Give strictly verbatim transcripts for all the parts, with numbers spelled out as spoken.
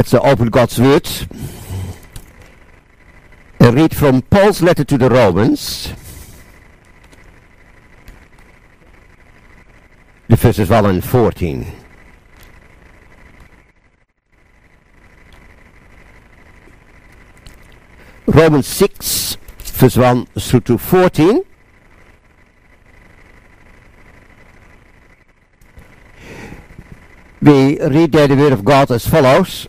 Let's open God's Word and read from Paul's letter to the Romans, the verses one and fourteen. Romans six, verse one through to fourteen. We read there the word of God as follows.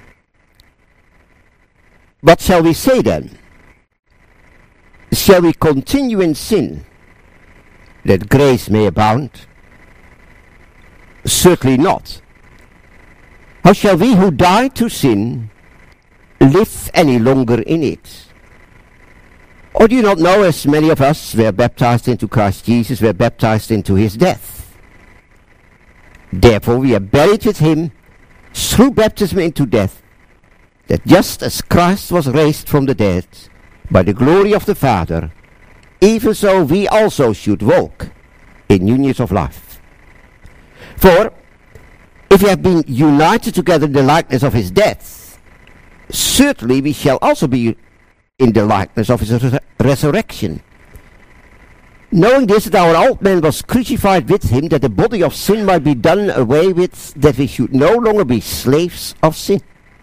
What shall we say then? Shall we continue in sin, that grace may abound? Certainly not. How shall we who died to sin live any longer in it? Or do you not know, as many of us were baptized into Christ Jesus, were baptized into his death? Therefore we are buried with him through baptism into death, that just as Christ was raised from the dead by the glory of the Father, even so we also should walk in newness of life. For if we have been united together in the likeness of his death, certainly we shall also be in the likeness of his res- resurrection. Knowing this, that our old man was crucified with him, that the body of sin might be done away with, that we should no longer be slaves of sin.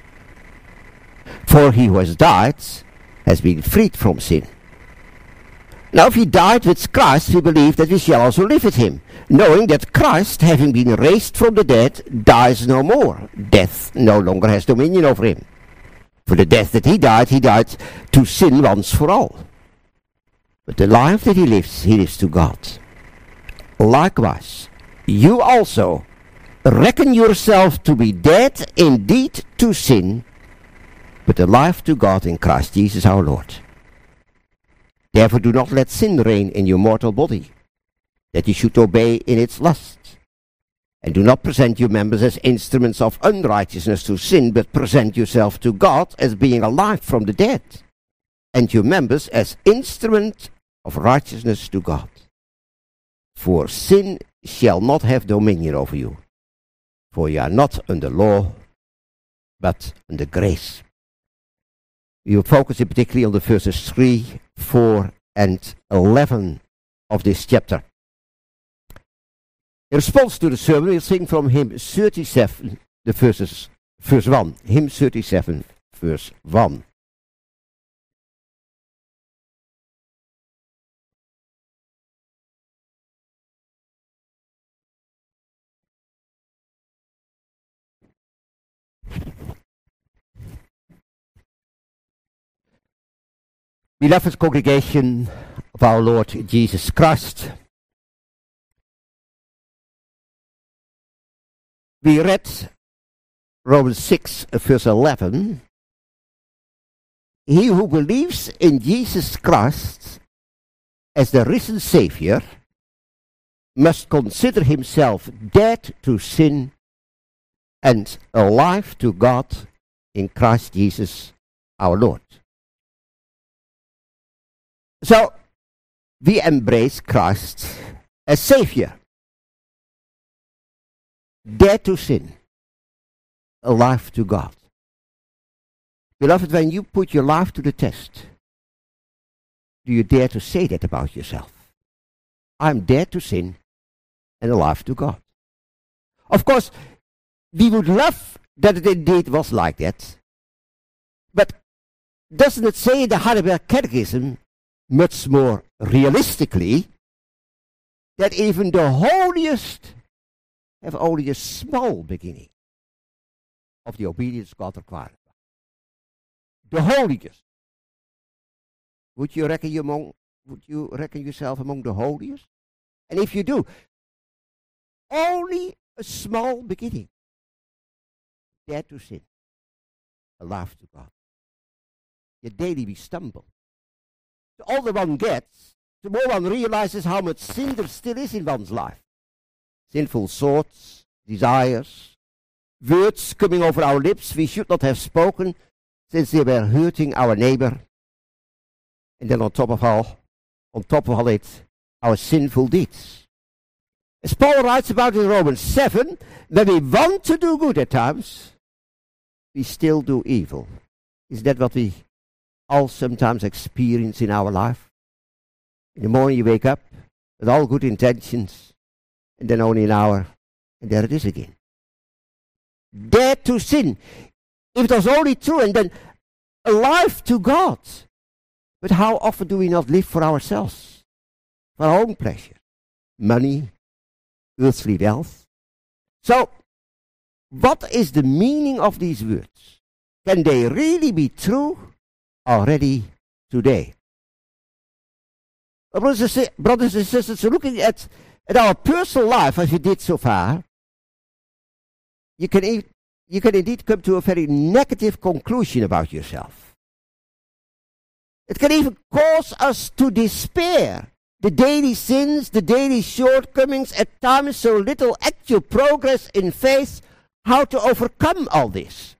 For he who has died has been freed from sin. Now if he died with Christ, we believe that we shall also live with him, knowing that Christ, having been raised from the dead, dies no more. Death no longer has dominion over him. For the death that he died, he died to sin once for all. But the life that he lives, he lives to God. Likewise, you also reckon yourself to be dead indeed to sin, but alive to God in Christ Jesus our Lord. Therefore do not let sin reign in your mortal body, that you should obey in its lusts. And do not present your members as instruments of unrighteousness to sin, but present yourself to God as being alive from the dead, and your members as instruments of righteousness to God. For sin shall not have dominion over you, for you are not under law, but under grace. We will focus in particularly on the verses three, four, and eleven of this chapter. In response to the sermon, we'll sing from hymn thirty-seven, the verses, verse one. Hymn thirty-seven, verse one. Beloved congregation of our Lord Jesus Christ, we read Romans six, verse eleven. He who believes in Jesus Christ as the risen Savior must consider himself dead to sin and alive to God in Christ Jesus our Lord. So, we embrace Christ as Savior, dead to sin, alive to God. Beloved, when you put your life to the test, do you dare to say that about yourself? I'm dead to sin and alive to God. Of course, we would love that it indeed was like that, but doesn't it say in the Heidelberg Catechism much more realistically that even the holiest have only a small beginning of the obedience God requires? The holiest. Would you reckon you among? Would you reckon yourself among the holiest? And if you do, only a small beginning. Dare to sin, alive to God. Yet daily we stumble. The older one gets, the more one realizes how much sin there still is in one's life. Sinful thoughts, desires, words coming over our lips we should not have spoken since they were hurting our neighbor. And then on top of all, on top of all it, our sinful deeds. As Paul writes about in Romans seven, when we want to do good at times, we still do evil. Is that what we all sometimes experience in our life? In the morning you wake up with all good intentions, and then only an hour, and there it is again. Dare to sin. If it was only true, and then alive to God. But how often do we not live for ourselves? For our own pleasure? Money, earthly wealth. So, what is the meaning of these words? Can they really be true already today? Brothers and, brothers and sisters, looking at, at our personal life as we did so far, you can, e- you can indeed come to a very negative conclusion about yourself. It can even cause us to despair. The daily sins, the daily shortcomings, at times so little actual progress in faith, how to overcome all this?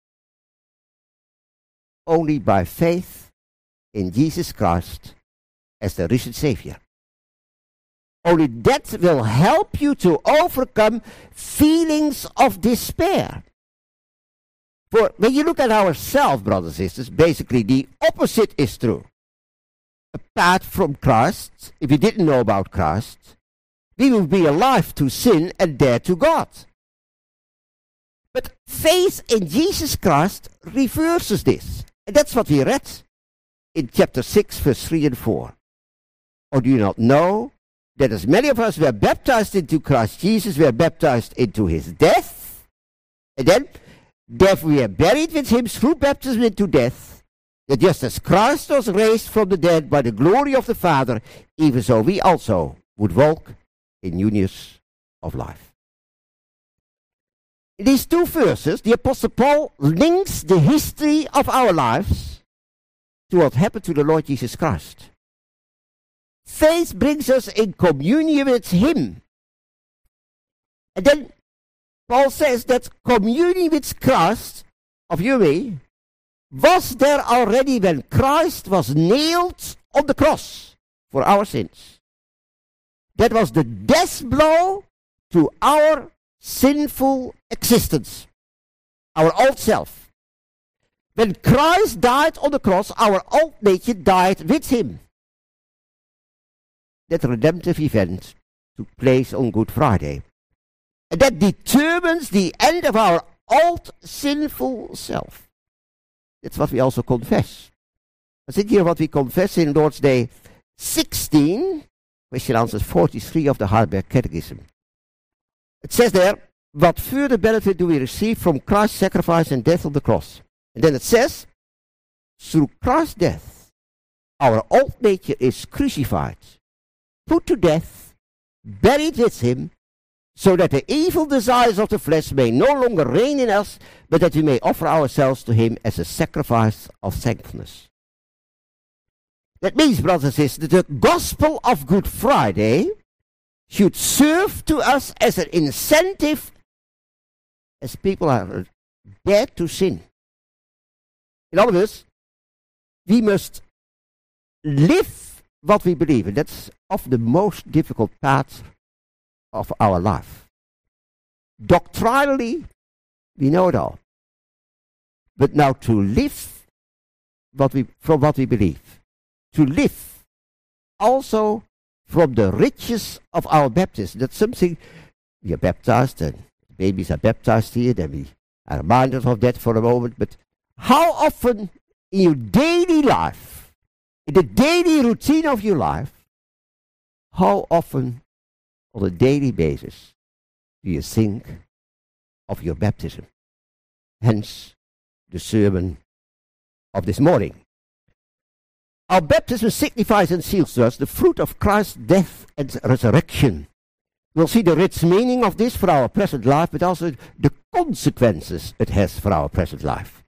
Only by faith in Jesus Christ as the risen Savior. Only that will help you to overcome feelings of despair. For when you look at ourselves, brothers and sisters, basically the opposite is true. Apart from Christ, if we didn't know about Christ, we would be alive to sin and dead to God. But faith in Jesus Christ reverses this. And that's what we read in chapter six, verse three and four. Or do you not know that as many of us were baptized into Christ Jesus, were baptized into his death, and then, therefore we are buried with him through baptism into death, that just as Christ was raised from the dead by the glory of the Father, even so we also would walk in newness of life. In these two verses, the Apostle Paul links the history of our lives to what happened to the Lord Jesus Christ. Faith brings us in communion with him. And then Paul says that communion with Christ, of you and me, was there already when Christ was nailed on the cross for our sins. That was the death blow to our sinful existence, our old self. When Christ died on the cross, our old nature died with him. That redemptive event took place on Good Friday. And that determines the end of our old sinful self. That's what we also confess. I think here what we confess in Lord's Day sixteen, question answers forty-three of the Heidelberg Catechism. It says there, what further benefit do we receive from Christ's sacrifice and death on the cross? And then it says, through Christ's death, our old nature is crucified, put to death, buried with him, so that the evil desires of the flesh may no longer reign in us, but that we may offer ourselves to him as a sacrifice of thankfulness. That means, brothers and sisters, that the gospel of Good Friday should serve to us as an incentive as people are dead to sin. In other words, we must live what we believe, and that's often the most difficult part of our life. Doctrinally, we know it all. But now to live what we, from what we believe, to live also from the riches of our baptism. That's something we are baptized, and babies are baptized here, then we are reminded of that for a moment. But how often in your daily life, in the daily routine of your life, how often on a daily basis do you think of your baptism? Hence, the sermon of this morning. Our baptism signifies and seals to us the fruit of Christ's death and resurrection. We'll see the rich meaning of this for our present life, but also the consequences it has for our present life.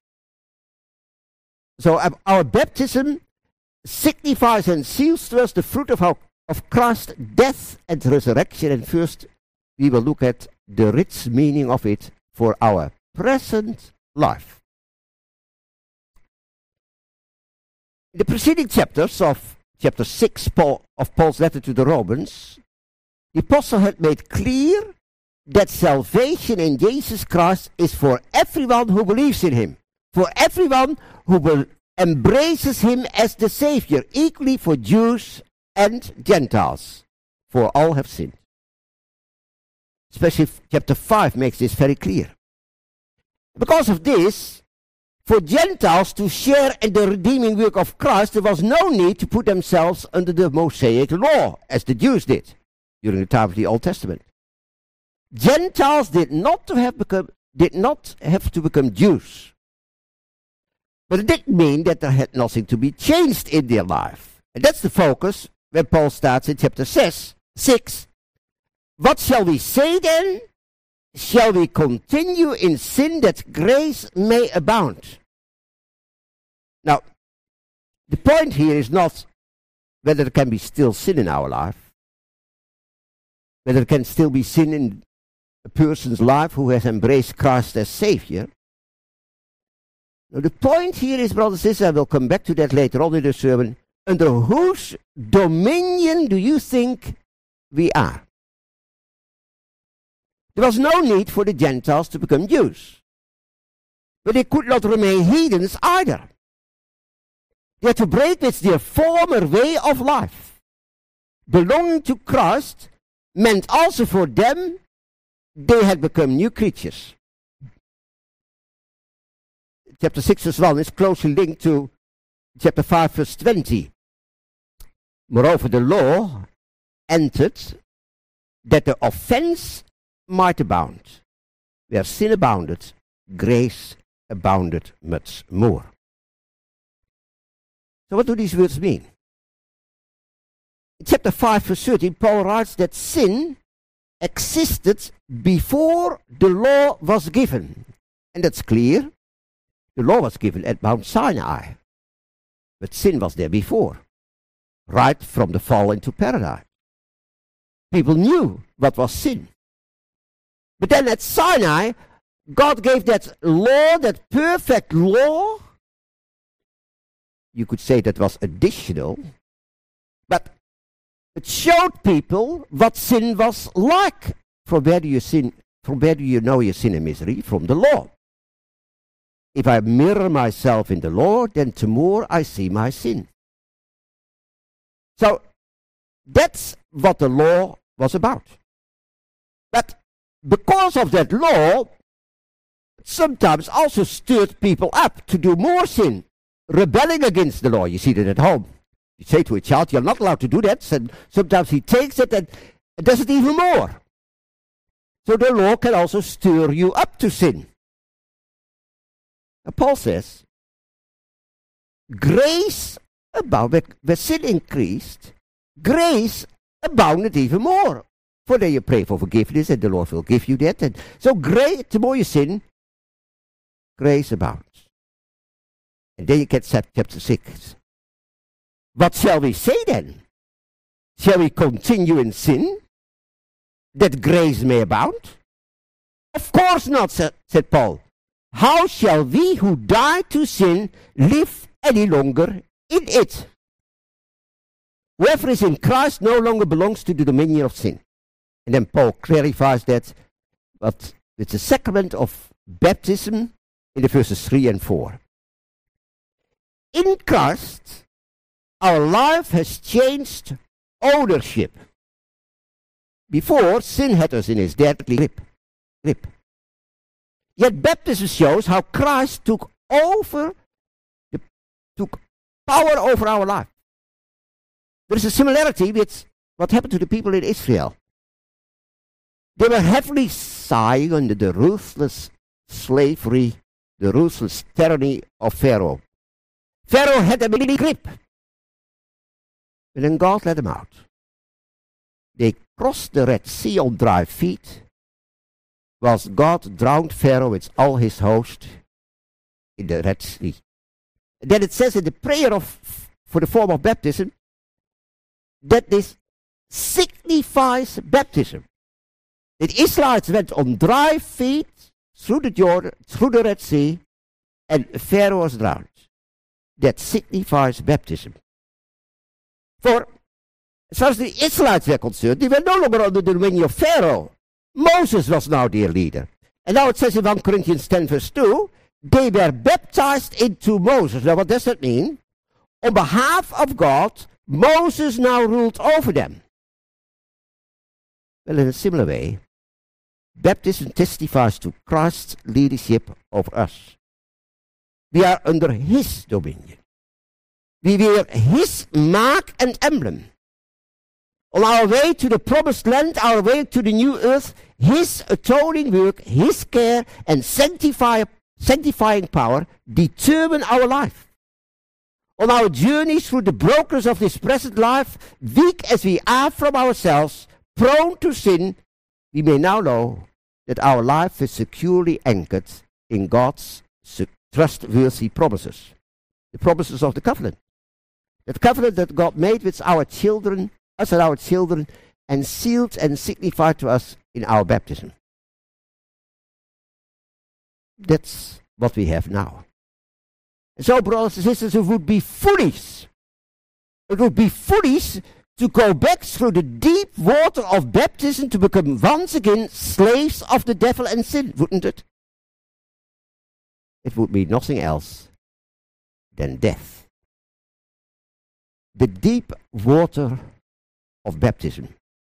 So uh, our baptism signifies and seals to us the fruit of, our, of Christ's death and resurrection. And first, we will look at the rich meaning of it for our present life. In the preceding chapters of chapter six Paul, of Paul's letter to the Romans, the apostle had made clear that salvation in Jesus Christ is for everyone who believes in him, for everyone who will embraces him as the Savior, equally for Jews and Gentiles, for all have sinned. Especially chapter five makes this very clear. Because of this, for Gentiles to share in the redeeming work of Christ, there was no need to put themselves under the Mosaic law, as the Jews did during the time of the Old Testament. Gentiles did not have become did not have to become Jews. But it didn't mean that there had nothing to be changed in their life. And that's the focus when Paul starts in chapter six. What shall we say then? Shall we continue in sin that grace may abound? Now, the point here is not whether there can be still sin in our life, whether there can still be sin in a person's life who has embraced Christ as Savior. Now, the point here is, brothers and sisters, I will come back to that later on in the sermon, under whose dominion do you think we are? There was no need for the Gentiles to become Jews, but they could not remain heathens either. They had to break with their former way of life. Belonging to Christ meant also for them they had become new creatures. Chapter six verse one is closely linked to chapter five verse twenty. Moreover, the law entered that the offense might abound. Where sin abounded, grace abounded much more. So what do these words mean? In chapter five verse thirteen, Paul writes that sin existed before the law was given. And that's clear. The law was given at Mount Sinai. But sin was there before, right from the fall into paradise. People knew what was sin. But then at Sinai, God gave that law, that perfect law. You could say that was additional, but it showed people what sin was like. From where do you sin? From where do you know your sin and misery? From the law. If I mirror myself in the law, then tomorrow I see my sin. So that's what the law was about. But because of that law, sometimes also stirred people up to do more sin, rebelling against the law. You see that at home. You say to a child, you're not allowed to do that. And sometimes he takes it and does it even more. So the law can also stir you up to sin. Now Paul says, grace abounded, where sin increased, grace abounded even more. For then you pray for forgiveness and the Lord will give you that. And so grace, the more you sin, grace abounds. And then you get chapter six. What shall we say then? Shall we continue in sin, that grace may abound? Of course not, said, said Paul. How shall we who died to sin live any longer in it? Whoever is in Christ no longer belongs to the dominion of sin. And then Paul clarifies that but with the sacrament of baptism in the verses three and four. In Christ, our life has changed ownership. Before, sin had us in his deadly grip. grip. Yet baptism shows how Christ took over, the, took power over our life. There is a similarity with what happened to the people in Israel. They were heavily sighing under the ruthless slavery, the ruthless tyranny of Pharaoh. Pharaoh had them in a grip. And then God let them out. They crossed the Red Sea on dry feet, whilst God drowned Pharaoh with all his host in the Red Sea. And then it says in the prayer of, for the form of baptism, that this signifies baptism. The Israelites went on dry feet through the Jordan, through the Red Sea, and Pharaoh was drowned. That signifies baptism. For as far as the Israelites were concerned, they were no longer under the dominion of Pharaoh. Moses was now their leader. And now it says in First Corinthians ten verse two, they were baptized into Moses. Now what does that mean? On behalf of God, Moses now ruled over them. Well, in a similar way, baptism testifies to Christ's leadership over us. We are under his dominion. We wear his mark and emblem. On our way to the promised land, our way to the new earth, his atoning work, his care and sanctify, sanctifying power determine our life. On our journeys through the brokenness of this present life, weak as we are from ourselves, prone to sin, we may now know that our life is securely anchored in God's trustworthy promises. The promises of the covenant. The covenant that God made with our children, us and our children, and sealed and signified to us in our baptism. That's what we have now. And so, brothers and sisters, it would be foolish. It would be foolish to go back through the deep water of baptism to become once again slaves of the devil and sin, wouldn't it? It would be nothing else than death. The deep water of baptism,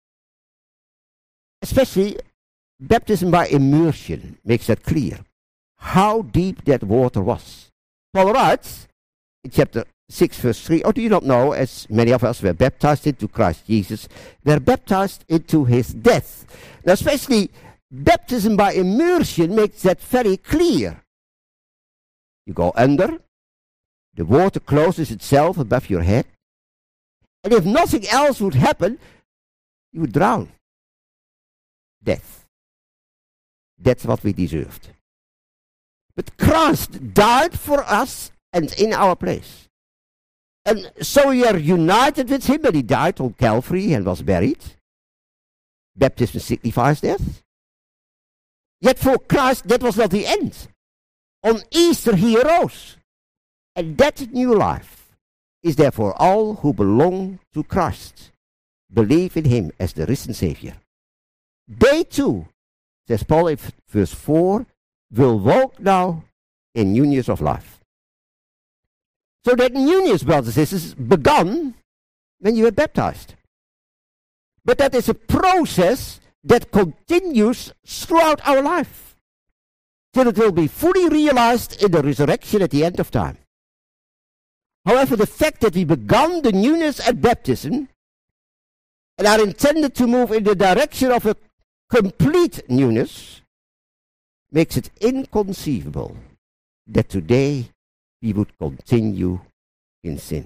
especially baptism by immersion, makes that clear, how deep that water was. Paul writes in chapter six verse three, or do you not know, as many of us were baptized into Christ Jesus, were baptized into his death. Now especially baptism by immersion makes that very clear. You go under, the water closes itself above your head, and if nothing else would happen, you would drown. Death. That's what we deserved. But Christ died for us and in our place. And so we are united with him, and he died on Calvary and was buried. Baptism signifies death. Yet for Christ, that was not the end. On Easter he arose. And that new life is there for all who belong to Christ, believe in him as the risen Savior. They too, says Paul in verse four, will walk now in newness of life. So that newness, brothers and sisters, began when you were baptized. But that is a process that continues throughout our life, till it will be fully realized in the resurrection at the end of time. However, the fact that we began the newness at baptism and are intended to move in the direction of a complete newness makes it inconceivable that today we would continue in sin.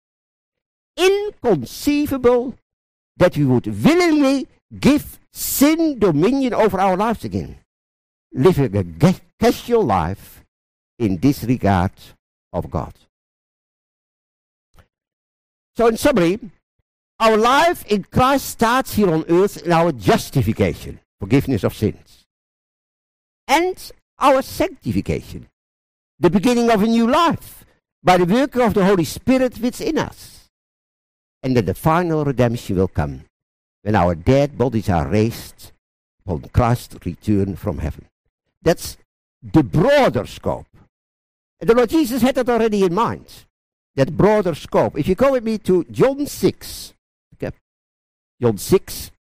Inconceivable that we would willingly give sin dominion over our lives again, living a casual life in disregard of God. So in summary, our life in Christ starts here on earth in our justification, forgiveness of sins, and our sanctification, the beginning of a new life, by the work of the Holy Spirit within us. And then the final redemption will come, when our dead bodies are raised upon Christ's return from heaven. That's the broader scope. And the Lord Jesus had that already in mind, that broader scope. If you go with me to John six, okay, John six,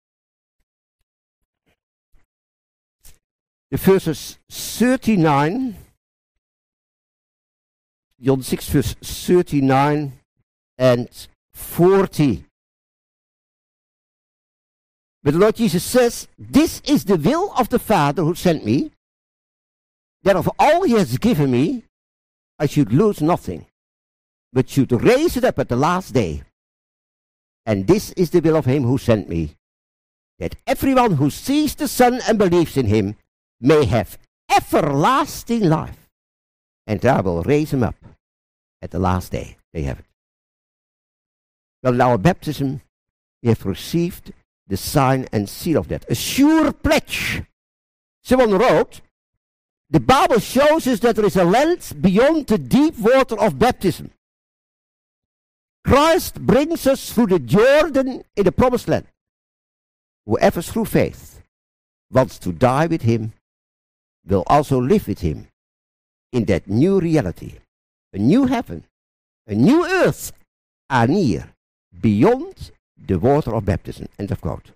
the verses thirty-nine, John six verse thirty-nine and forty. But the Lord Jesus says, "This is the will of the Father who sent me, that of all he has given me, I should lose nothing, but should raise it up at the last day. And this is the will of him who sent me, that everyone who sees the Son and believes in him may have everlasting life, and I will raise him up at the last day." They have it. Well, in our baptism, we have received the sign and seal of that, a sure pledge. Someone wrote, the Bible shows us that there is a land beyond the deep water of baptism. Christ brings us through the Jordan in the promised land. Whoever through faith wants to die with him will also live with him in that new reality. A new heaven, a new earth are near, beyond the water of baptism. End of quote.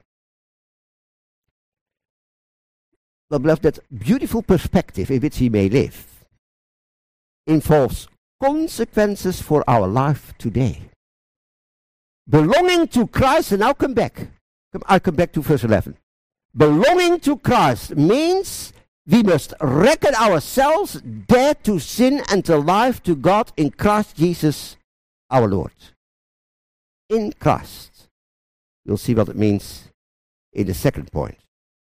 Well, beloved, that beautiful perspective in which we may live involves consequences for our life today. Belonging to Christ, and now come back. I come back to verse eleven. Belonging to Christ means we must reckon ourselves dead to sin and alive to God in Christ Jesus our Lord. In Christ. You'll see what it means in the second point.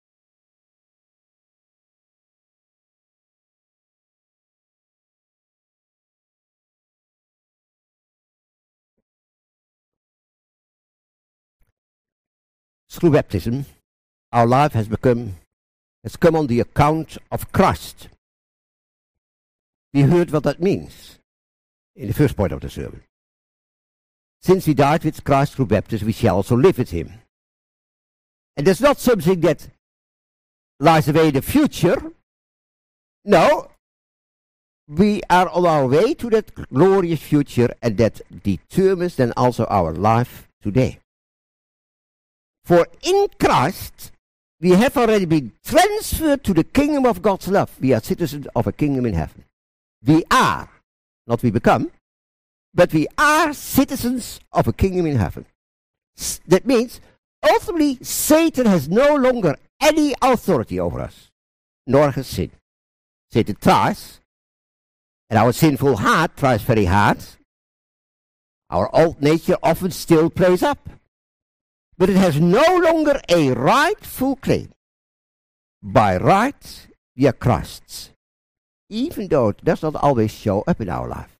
Through baptism, our life has become has come on the account of Christ. We heard what that means in the first point of the sermon. Since we died with Christ through baptism, we shall also live with him. And that's not something that lies away in the future. No, we are on our way to that glorious future, and that determines then also our life today. For in Christ, we have already been transferred to the kingdom of God's love. We are citizens of a kingdom in heaven. We are, not we become, but we are citizens of a kingdom in heaven. S- that means, ultimately, Satan has no longer any authority over us, nor has sin. Satan tries, and our sinful heart tries very hard. Our old nature often still plays up. But it has no longer a rightful claim. By right, we are Christ's, even though it does not always show up in our life.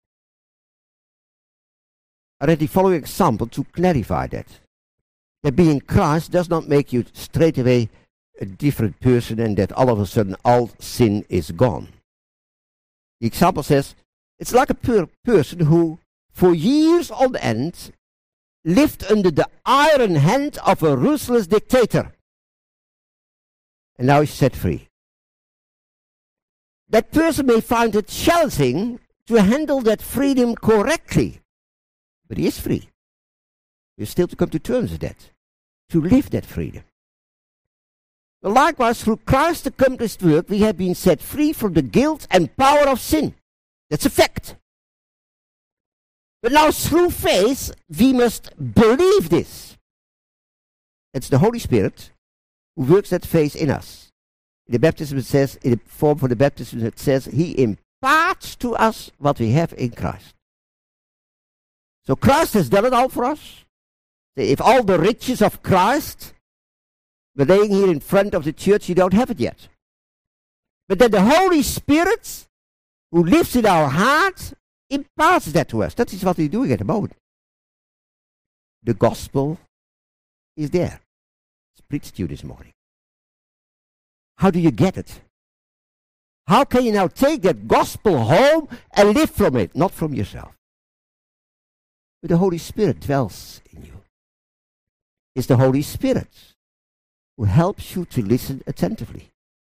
I read the following example to clarify that. That being Christ does not make you straight away a different person, and that all of a sudden all sin is gone. The example says, it's like a per- person who, for years on end, lived under the iron hand of a ruthless dictator. And now he's set free. That person may find it challenging to handle that freedom correctly. But he is free. He's still to come to terms with that. To live that freedom. But likewise, through Christ's accomplished work, we have been set free from the guilt and power of sin. That's a fact. But now through faith, we must believe this. It's the Holy Spirit who works that faith in us. In the baptism it says, in the form for the baptism it says, he imparts to us what we have in Christ. So Christ has done it all for us. If all the riches of Christ were laying here in front of the church, you don't have it yet. But then the Holy Spirit, who lives in our hearts, imparts that to us. That is what we're doing at the moment. The gospel is there. It's preached to you this morning. How do you get it? How can you now take that gospel home and live from it? Not from yourself. But the Holy Spirit dwells in you. It's the Holy Spirit who helps you to listen attentively.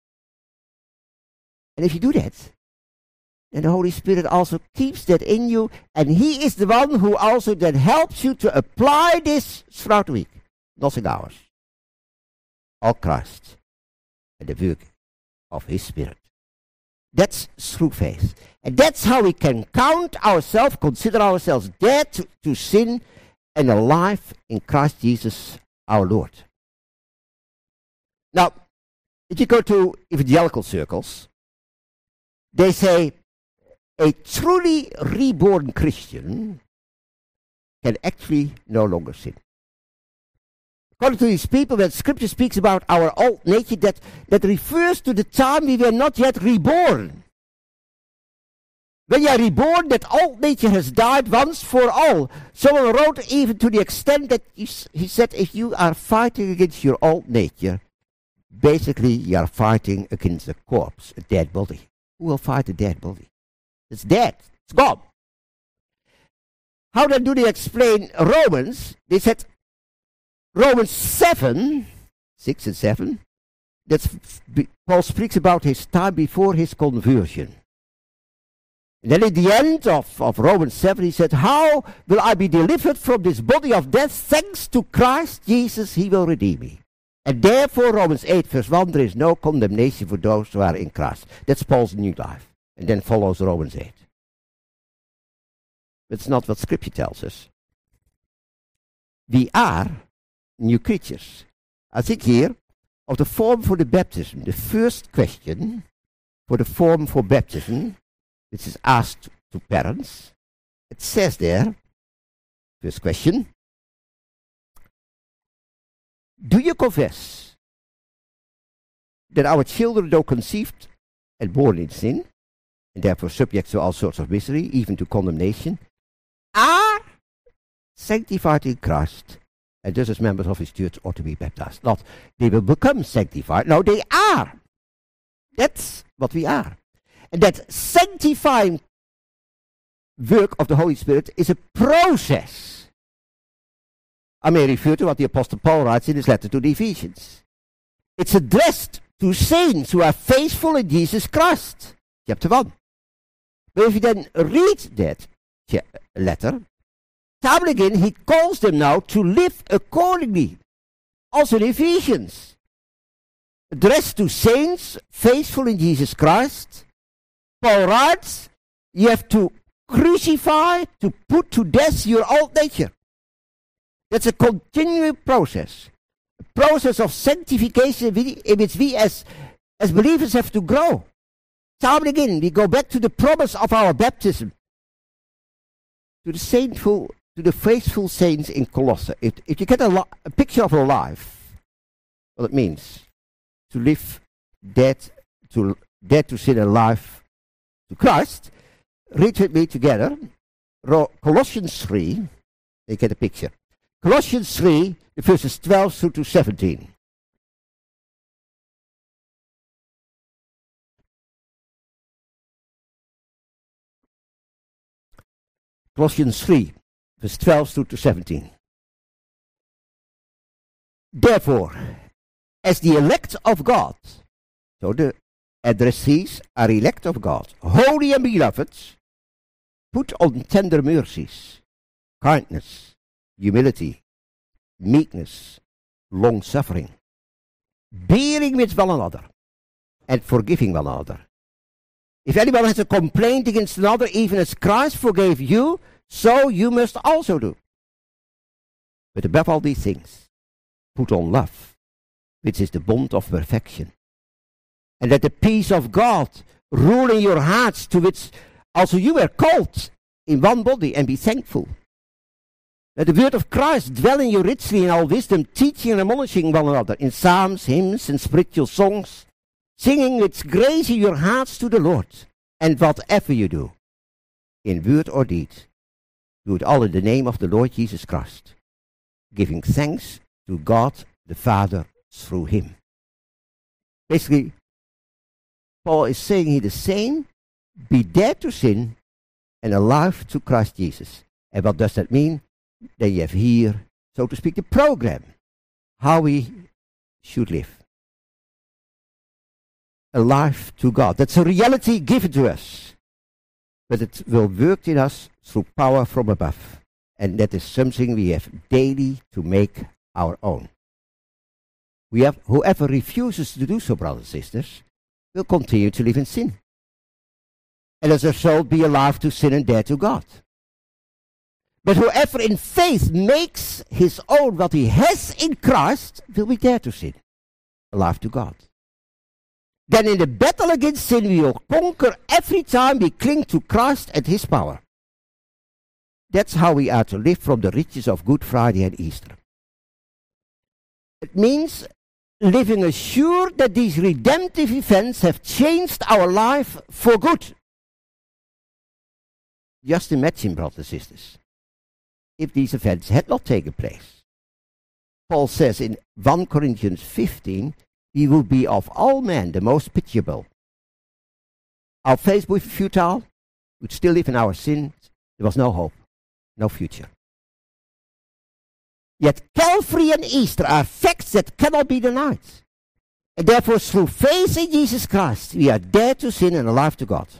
And if you do that, and the Holy Spirit also keeps that in you, and he is the one who also then helps you to apply this throughout the week. Nothing ours. All Christ and the work of his Spirit. That's through faith. And that's how we can count ourselves, consider ourselves dead to, to sin and alive in Christ Jesus our Lord. Now, if you go to evangelical circles, they say, a truly reborn Christian can actually no longer sin. According to these people, when Scripture speaks about our old nature, that, that refers to the time we were not yet reborn. When you are reborn, that old nature has died once for all. Someone wrote even to the extent that he, he said, if you are fighting against your old nature, basically you are fighting against a corpse, a dead body. Who will fight a dead body? It's dead. It's gone. How then do they explain Romans? They said, Romans seven, six and seven, That's Paul speaks about his time before his conversion. And then at the end of, of Romans seven, he said, how will I be delivered from this body of death? Thanks to Christ Jesus, he will redeem me. And therefore, Romans eight, verse one, there is no condemnation for those who are in Christ. That's Paul's new life. And then follows Romans eight. That's not what Scripture tells us. We are new creatures. I think here, of the form for the baptism, the first question for the form for baptism, which is asked to parents, it says there, first question, do you confess that our children, though conceived and born in sin, and therefore subject to all sorts of misery, even to condemnation, are sanctified in Christ, and thus as members of his church ought to be baptized? Not they will become sanctified. No, they are. That's what we are. And that sanctifying work of the Holy Spirit is a process. I may refer to what the Apostle Paul writes in his letter to the Ephesians. It's addressed to saints who are faithful in Jesus Christ. Chapter one. But if you then read that letter, time and again he calls them now to live accordingly. Also in Ephesians. Addressed to saints faithful in Jesus Christ. Paul writes, you have to crucify, to put to death your old nature. That's a continuing process. A process of sanctification in which we as, as believers have to grow. Time and again, we go back to the promise of our baptism. To the saintful, to the faithful saints in Colossae. If, if you get a, lo- a picture of a life, what it means to live dead to, dead to sin and life to Christ, read with me together Ro- Colossians three, you get a picture. Colossians three, verses twelve through to seventeen. Colossians three, verse twelve through to seventeen. Therefore, as the elect of God, so the addressees are elect of God, holy and beloved, put on tender mercies, kindness, humility, meekness, long-suffering, bearing with one another, and forgiving one another. If anyone has a complaint against another, even as Christ forgave you, so you must also do. But above all these things, put on love, which is the bond of perfection. And let the peace of God rule in your hearts, to which also you were called in one body, and be thankful. Let the word of Christ dwell in you richly in all wisdom, teaching and admonishing one another in psalms, hymns, and spiritual songs, singing with grace in your hearts to the Lord. And whatever you do, in word or deed, do it all in the name of the Lord Jesus Christ, giving thanks to God the Father through him. Basically, Paul is saying here the same, be dead to sin and alive to Christ Jesus. And what does that mean? Then you have here, so to speak, the program, how we should live. Alive to God. That's a reality given to us. But it will work in us through power from above. And that is something we have daily to make our own. We have, whoever refuses to do so, brothers and sisters, will continue to live in sin. And as a result, be alive to sin and dead to God. But whoever in faith makes his own what he has in Christ, will be dead to sin, alive to God. Then in the battle against sin, we will conquer every time we cling to Christ and his power. That's how we are to live from the riches of Good Friday and Easter. It means living assured that these redemptive events have changed our life for good. Just imagine, brothers and sisters, if these events had not taken place. Paul says in First Corinthians fifteen, he will be of all men the most pitiable. Our faith would be futile, we'd still live in our sins, there was no hope, no future. Yet Calvary and Easter are facts that cannot be denied. And therefore, through faith in Jesus Christ, we are dead to sin and alive to God.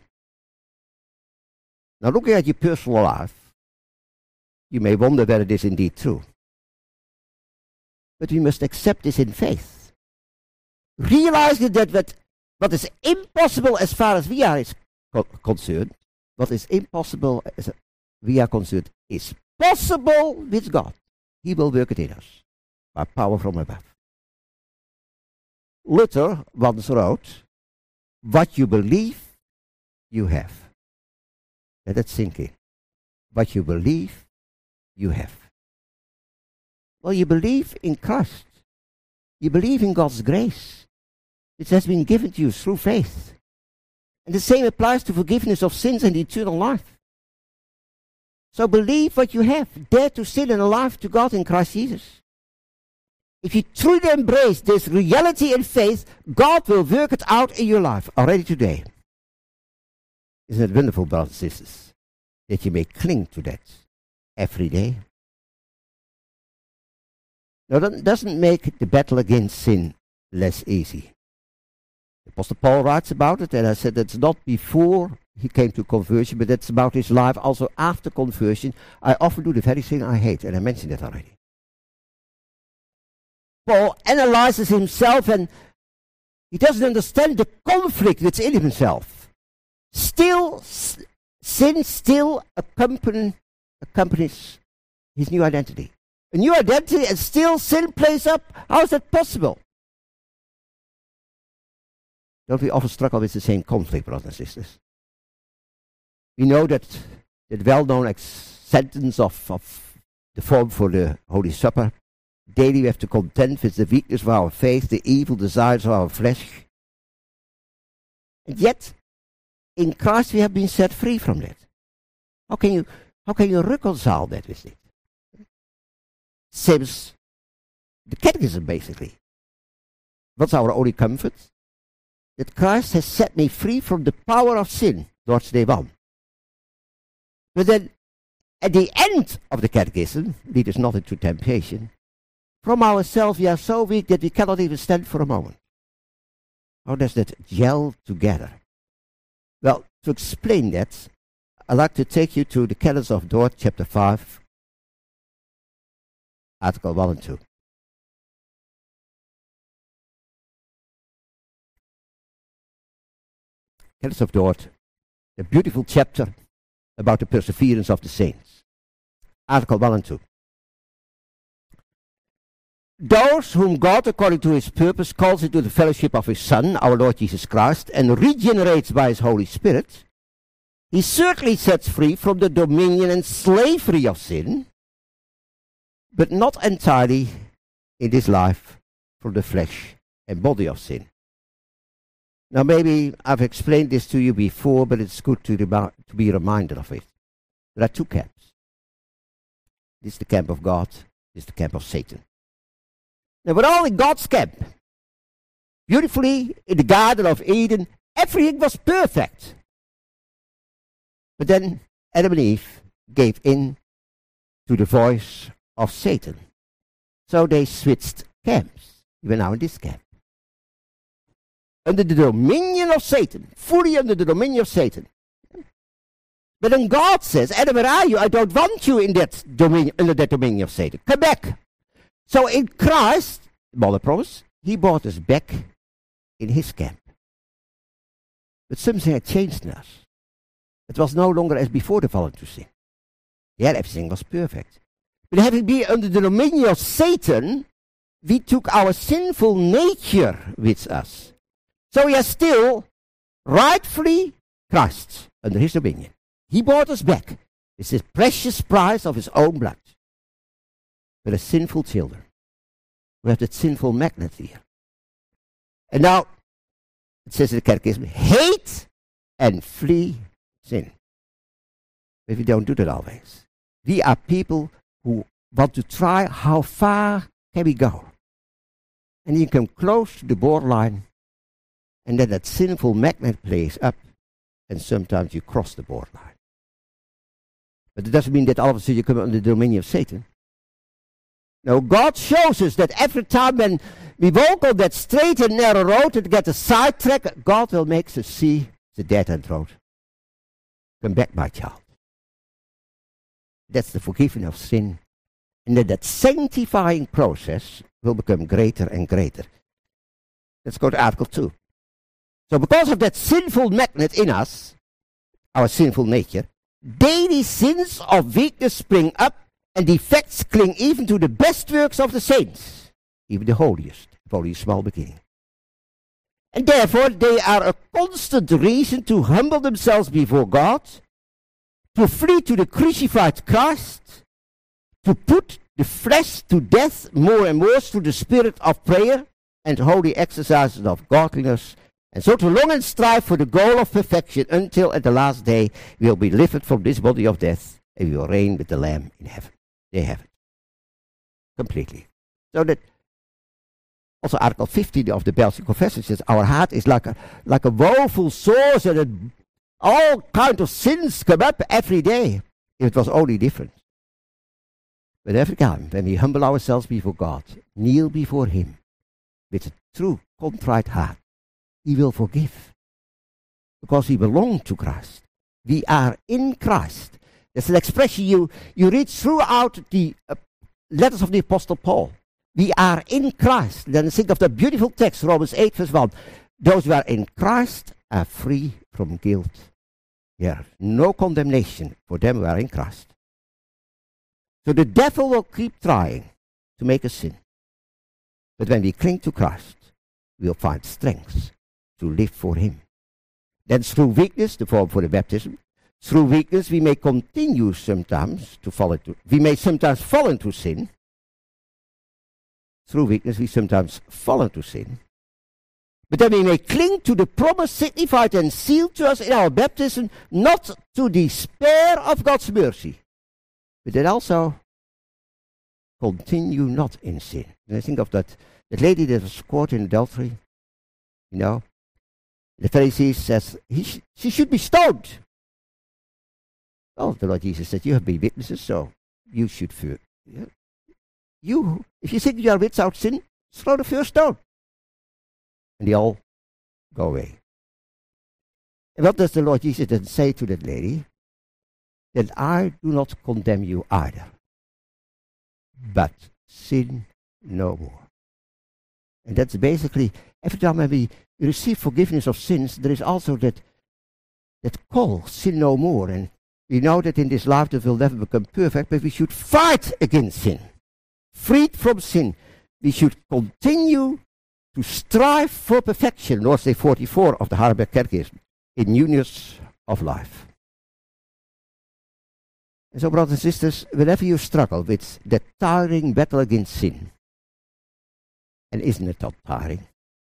Now, looking at your personal life, you may wonder whether it is indeed true. But we must accept this in faith. Realizing that what, what is impossible as far as we are is co- concerned, what is impossible as we are concerned is possible with God. He will work it in us by power from above. Luther once wrote, what you believe, you have. Let it sink in. What you believe, you have. Well, you believe in Christ. You believe in God's grace. It has been given to you through faith. And the same applies to forgiveness of sins and eternal life. So believe what you have. Dare to sin and alive to God in Christ Jesus. If you truly embrace this reality and faith, God will work it out in your life already today. Isn't it wonderful, brothers and sisters, that you may cling to that every day? Now, that doesn't make the battle against sin less easy. Apostle Paul writes about it, and I said that's not before he came to conversion, but that's about his life also after conversion. I often do the very thing I hate, and I mentioned it already. Paul analyzes himself, and he doesn't understand the conflict within himself. Still, s- sin still accompany, accompanies his new identity. A new identity, and still sin plays up. How is that possible? Don't we often struggle with the same conflict, brothers and sisters? We know that that well-known ex- sentence of, of the form for the Holy Supper. Daily we have to contend with the weakness of our faith, the evil desires of our flesh. And yet, in Christ we have been set free from that. How can you, how can you reconcile that with it? Same as the catechism, basically. What's our only comfort? That Christ has set me free from the power of sin, Lord's Day one. But then, at the end of the catechism, lead us not into temptation. From ourselves we are so weak that we cannot even stand for a moment. How does that gel together? Well, to explain that, I'd like to take you to the Canons of Dort, chapter five, article one and two. Canons of Dort, a beautiful chapter about the perseverance of the saints. Article one and two. Those whom God, according to his purpose, calls into the fellowship of his Son, our Lord Jesus Christ, and regenerates by his Holy Spirit, he certainly sets free from the dominion and slavery of sin, but not entirely in this life from the flesh and body of sin. Now maybe I've explained this to you before, but it's good to, remi- to be reminded of it. There are two camps. This is the camp of God, this is the camp of Satan. Now we're all in God's camp. Beautifully, in the Garden of Eden, everything was perfect. But then Adam and Eve gave in to the voice of Satan. So they switched camps. We were now in this camp. Under the dominion of Satan. Fully under the dominion of Satan. But then God says, Adam, where are you? I don't want you in that dominion, under that dominion of Satan. Come back. So in Christ, Mother promise, he brought us back in his camp. But something had changed in us. It was no longer as before the fall into sin. Yeah, everything was perfect. But having been under the dominion of Satan, we took our sinful nature with us. So we are still rightfully Christ's under his dominion. He brought us back with the precious price of his own blood. But as sinful children, we have that sinful magnet here. And now, it says in the Catechism, hate and flee sin. But we don't do that always. We are people who want to try how far can we go. And you come close to the borderline, and then that sinful magnet plays up, and sometimes you cross the borderline. But it doesn't mean that all of a sudden you come under the dominion of Satan. No, God shows us that every time when we walk on that straight and narrow road and get a sidetrack, God will make us see the dead-end road. Come back, my child. That's the forgiving of sin. And then that sanctifying process will become greater and greater. Let's go to Article two. So because of that sinful magnet in us, our sinful nature, daily sins of weakness spring up, and defects cling even to the best works of the saints, even the holiest, if only a small beginning. And therefore they are a constant reason to humble themselves before God, to flee to the crucified Christ, to put the flesh to death more and more through the spirit of prayer and holy exercises of godliness, and so to long and strive for the goal of perfection until at the last day we will be lifted from this body of death and we will reign with the Lamb in heaven. They have it completely. So that also Article fifteen of the Belgian Confession says our heart is like a like a woeful source, and it, all kinds of sins come up every day. If it was only different. But every time when we humble ourselves before God, kneel before Him with a true contrite heart, He will forgive. Because we belong to Christ. We are in Christ. That's an expression you, you read throughout the uh, letters of the Apostle Paul. We are in Christ. Then think of the beautiful text, Romans eight verse one. Those who are in Christ are free from guilt. There is no condemnation for them who are in Christ. So the devil will keep trying to make us sin. But when we cling to Christ, we will find strength to live for Him. Then through weakness, the form for the baptism, through weakness we may continue sometimes to fall into, we may sometimes fall into sin. Through weakness we sometimes fall into sin. But then we may cling to the promise signified and sealed to us in our baptism, not to despair of God's mercy, but then also continue not in sin. And I think of that, that lady that was caught in adultery, you know. The Pharisees says he sh- she should be stoned. Oh, the Lord Jesus said, you have been witnesses, so you should fear. Yeah. You, if you think you are without sin, throw the first stone. And they all go away. And what does the Lord Jesus then say to that lady? That I do not condemn you either, but sin no more. And that's basically, every time when we receive forgiveness of sins, there is also that, that call, sin no more. And we know that in this life that will never become perfect, but we should fight against sin. Freed from sin. We should continue to strive for perfection, Lord's Day forty-four of the Hardenberg Catechism, in newness of life. And so, brothers and sisters, whenever you struggle with that tiring battle against sin, and isn't it not tiring?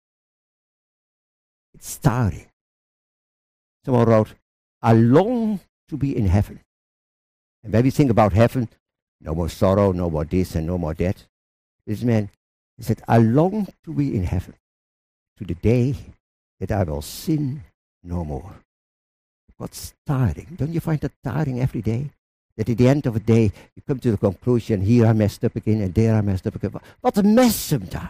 It's tiring. Someone wrote, I long to be in heaven. And when we think about heaven, no more sorrow, no more this and no more that. This man, he said, I long to be in heaven, to the day that I will sin no more. What's tiring? Don't you find that tiring every day? That at the end of the day, you come to the conclusion, here I messed up again, and there I messed up again. What a mess sometimes.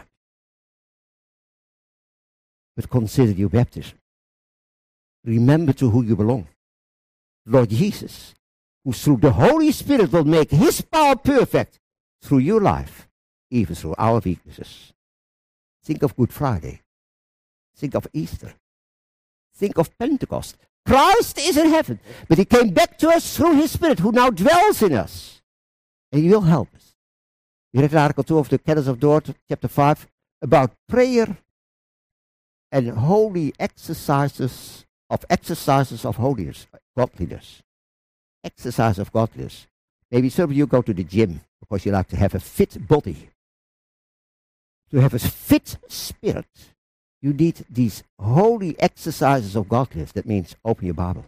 But consider your baptism. Remember to who you belong. Lord Jesus, who through the Holy Spirit will make His power perfect through your life, even through our weaknesses. Think of Good Friday. Think of Easter. Think of Pentecost. Christ is in heaven, but He came back to us through His Spirit, who now dwells in us. And He will help us. We read Article two of the Canons of Dort, chapter five, about prayer and holy exercises of exercises of holiness, godliness. Exercise of godliness. Maybe some of you go to the gym because you like to have a fit body. To have a fit spirit, you need these holy exercises of godliness. That means open your Bible.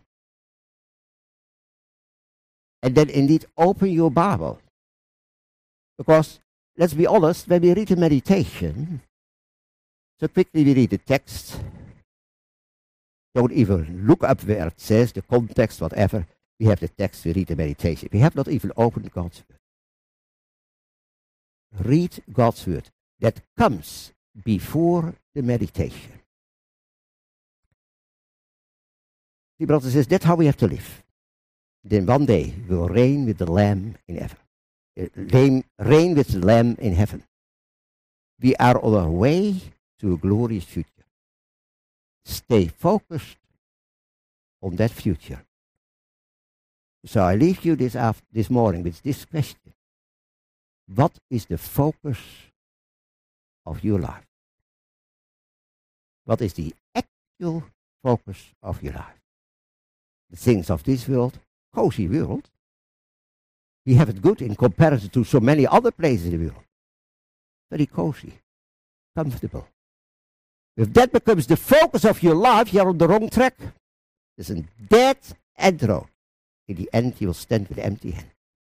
And then indeed open your Bible. Because, let's be honest, when we read a meditation, so quickly we read the text, don't even look up where it says, the context, whatever. We have the text, we read the meditation. We have not even opened God's word. read God's word. That comes before the meditation. See, brothers and sisters, that's how we have to live. Then one day we'll reign with the Lamb in heaven. Uh, reign, reign with the Lamb in heaven. We are on our way to a glorious future. Stay focused on that future. So I leave you this after, this morning with this question. What is the focus of your life? What is the actual focus of your life? The things of this world, cozy world. We have it good in comparison to so many other places in the world. Very cozy, comfortable. If that becomes the focus of your life, you're on the wrong track. It's a dead end road. In the end, you will stand with empty hand.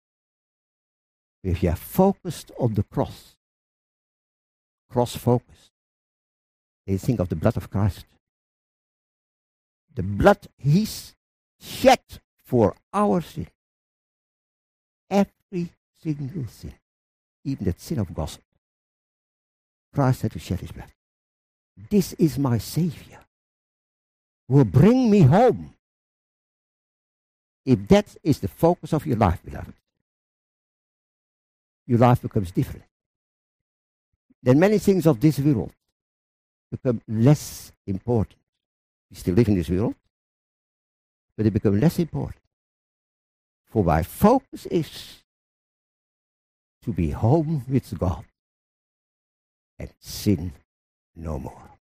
If you are focused on the cross, cross focused, they think of the blood of Christ. The blood He's shed for our sin. Every single sin. Even that sin of gossip. Christ had to shed His blood. This is my Savior, who will bring me home. If that is the focus of your life, beloved, your life becomes different. Then many things of this world become less important. We still live in this world, but they become less important. For my focus is to be home with God and sin no more.